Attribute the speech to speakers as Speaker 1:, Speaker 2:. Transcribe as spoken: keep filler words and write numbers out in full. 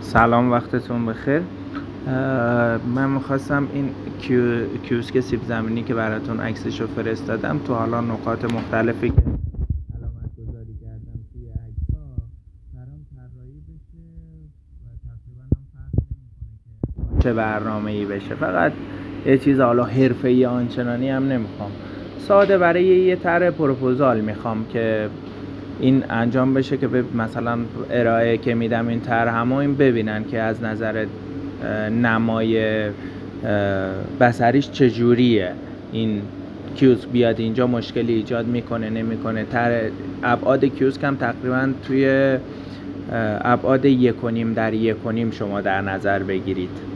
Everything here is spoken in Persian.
Speaker 1: سلام، وقتتون بخیر. من میخواستم این کیو... کیوسک سیب زمینی که براتون عکسشو فرستادم تو حالا نقاط مختلفی که علامت گذاری کردم توی عکس‌ها برام طراحی بشه و تقریبا هم فرق نمی‌کنه که چه برنامه‌ای بشه. فقط یه چیز حالا حرفه‌ای آنچنانی هم نمیخوام، ساده برای یه طرح پروپوزال میخوام که این انجام بشه که مثلا ارائه که میدم این طرح همو این ببینن که از نظر نمای بصریش چجوریه این کیوسک بیاد اینجا مشکلی ایجاد میکنه نمیکنه. طرح ابعاد کیوسک هم تقریبا توی ابعاد یک و نیم در یک و نیم شما در نظر بگیرید.